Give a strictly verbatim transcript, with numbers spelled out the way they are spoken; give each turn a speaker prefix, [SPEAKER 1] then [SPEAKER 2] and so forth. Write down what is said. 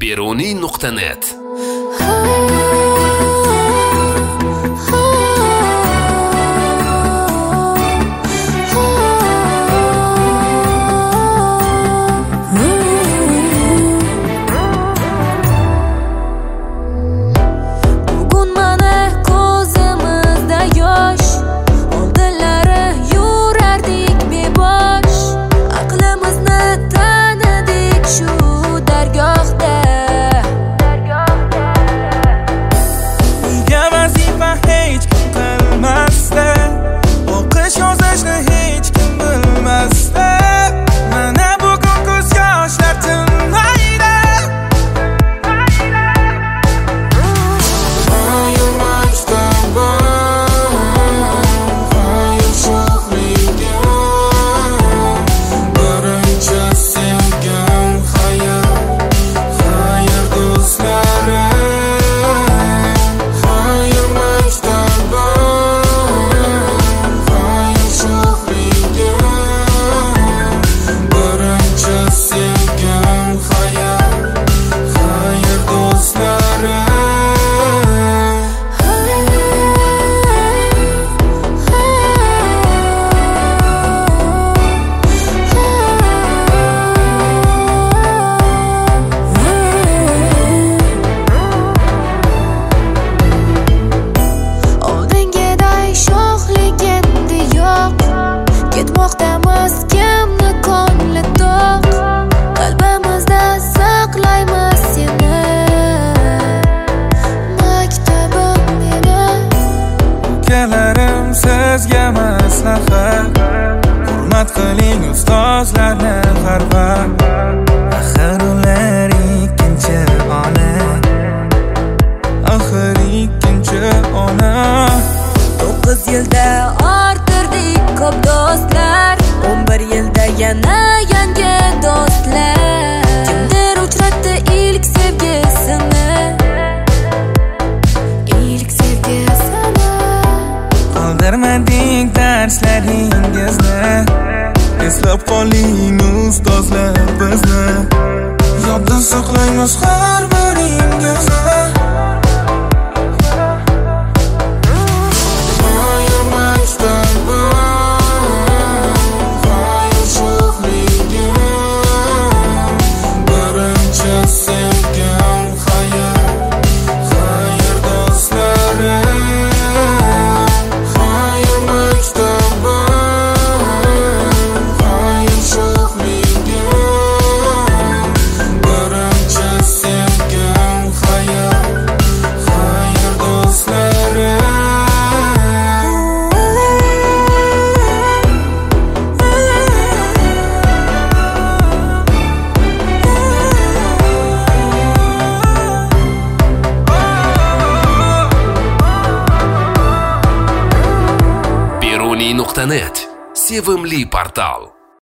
[SPEAKER 1] beruniy nuqta net.
[SPEAKER 2] Sizga maslahat, hurmat qiling ustozlarni g'arba. Axir ular ikkinchi ona, axir ikkinchi ona.
[SPEAKER 3] To'qqiz yilda orttirdik ko'p do'stlar, o'n bir yilda yana yangi do'stlar. Kimdir uchratdi ilk sevgisini, ilk sevgisini.
[SPEAKER 2] Qoldirmadik darslaringizni, eslab qoling ustozlar bizni. Yodda saqlaymiz har biringizni.
[SPEAKER 1] beruniy nuqta net sevimli portal.